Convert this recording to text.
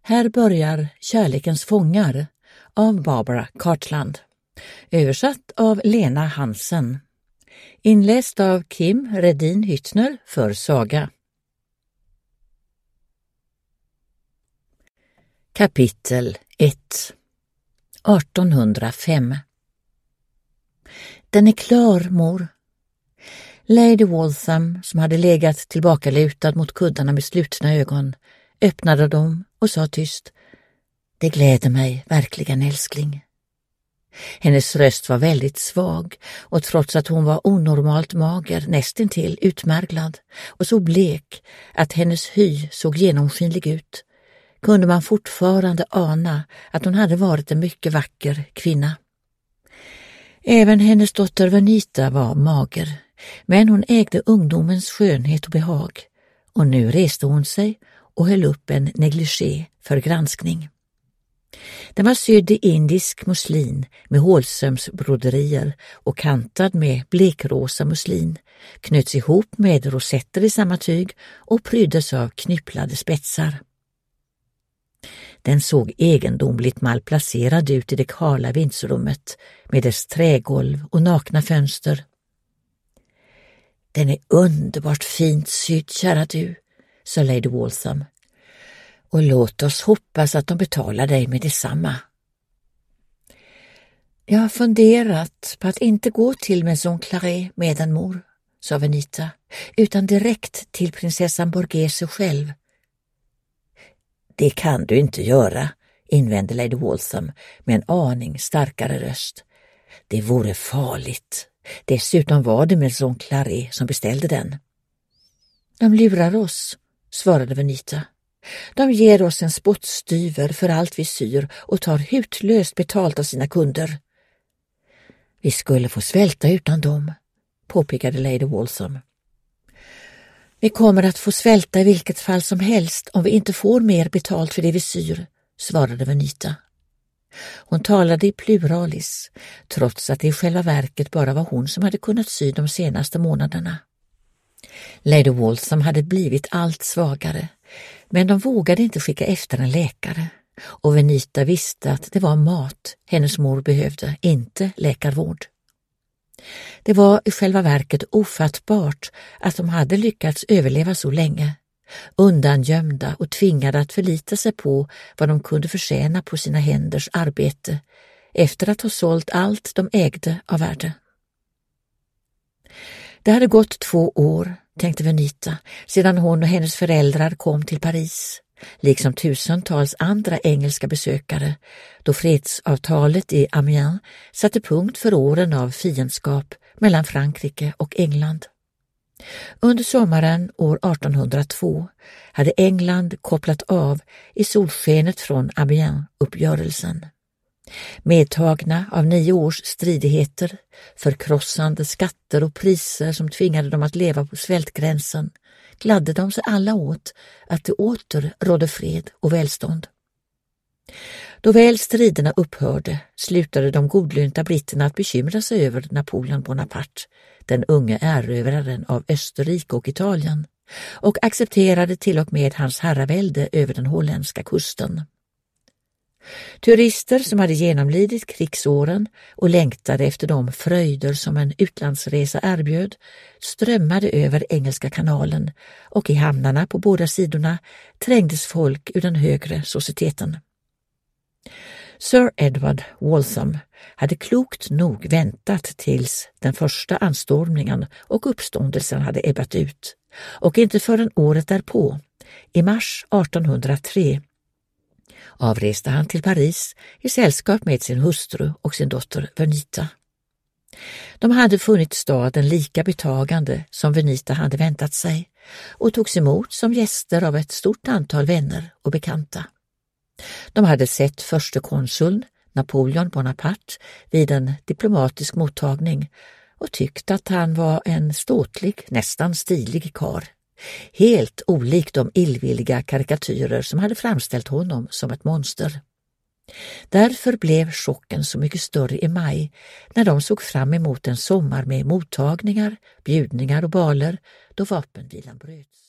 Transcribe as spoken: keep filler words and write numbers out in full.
Här börjar Kärlekens fångar av Barbara Cartland. Översatt av Lena Hansen. Inläst av Kim Redin Hyttner för Saga. Kapitel ett. artonhundrafem. Den är klar, mor. Lady Waltham, som hade legat tillbakalutad mot kuddarna med slutna ögon, öppnade dem och sa tyst: Det gläder mig verkligen, älskling. Hennes röst var väldigt svag, och trots att hon var onormalt mager, nästintill utmärglad och så blek att hennes hy såg genomskinlig ut, kunde man fortfarande ana att hon hade varit en mycket vacker kvinna. Även hennes dotter Venita var mager, men hon ägde ungdomens skönhet och behag, och nu reste hon sig och höll upp en negligé för granskning. Den var sydd i indisk muslin med hålsömsbroderier och kantad med blekrosa muslin, knöts ihop med rosetter i samma tyg och pryddes av knypplade spetsar. Den såg egendomligt malplacerad ut i det kala vindsrummet med dess trägolv och nakna fönster. Den är underbart fint sydd, kära du, sa Lady Waltham. Och låt oss hoppas att de betalar dig med detsamma. Jag har funderat på att inte gå till Maison Claret med en mor, sa Venita, utan direkt till prinsessan Borghese själv. Det kan du inte göra, invände Lady Waltham med en aning starkare röst. Det vore farligt. Dessutom var det Maison Claret som beställde den. De lurar oss, svarade Venita. De ger oss en spottstyver för allt vi syr och tar hutlöst betalt av sina kunder. Vi skulle få svälta utan dem, påpekade Lady Waltham. Vi kommer att få svälta i vilket fall som helst om vi inte får mer betalt för det vi syr, svarade Venita. Hon talade i pluralis, trots att det i själva verket bara var hon som hade kunnat sy de senaste månaderna. Lady Waltham hade blivit allt svagare, men de vågade inte skicka efter en läkare, och Venita visste att det var mat hennes mor behövde, inte läkarvård. Det var i själva verket ofattbart att de hade lyckats överleva så länge, undangömda och tvingade att förlita sig på vad de kunde förtjäna på sina händers arbete efter att ha sålt allt de ägde av värde. Det hade gått två år, tänkte Venita, sedan hon och hennes föräldrar kom till Paris, liksom tusentals andra engelska besökare, då fredsavtalet i Amiens satte punkt för åren av fiendskap mellan Frankrike och England. Under sommaren år artonhundratvå hade England kopplat av i solskenet från Amiens-uppgörelsen. Medtagna av nio års stridigheter, förkrossande skatter och priser som tvingade dem att leva på svältgränsen, gladde de sig alla åt att det åter rådde fred och välstånd. Då väl striderna upphörde slutade de godlynta britterna att bekymra sig över Napoleon Bonaparte, den unge erövraren av Österrike och Italien, och accepterade till och med hans herravälde över den holländska kusten. Turister som hade genomlidit krigsåren och längtade efter de fröjder som en utlandsresa erbjöd strömmade över Engelska kanalen, och i hamnarna på båda sidorna trängdes folk ur den högre societeten. Sir Edward Waltham hade klokt nog väntat tills den första anstormningen och uppståndelsen hade ebbat ut, och inte förrän året därpå, i mars artonhundratre, avreste han till Paris i sällskap med sin hustru och sin dotter Venita. De hade funnit staden lika betagande som Venita hade väntat sig och togs emot som gäster av ett stort antal vänner och bekanta. De hade sett förste konsuln Napoleon Bonaparte vid en diplomatisk mottagning och tyckt att han var en ståtlig, nästan stilig karl, helt olik de illvilliga karikatyrer som hade framställt honom som ett monster. Därför blev chocken så mycket större i maj när de såg fram emot en sommar med mottagningar, bjudningar och baler då vapenvilan bröts.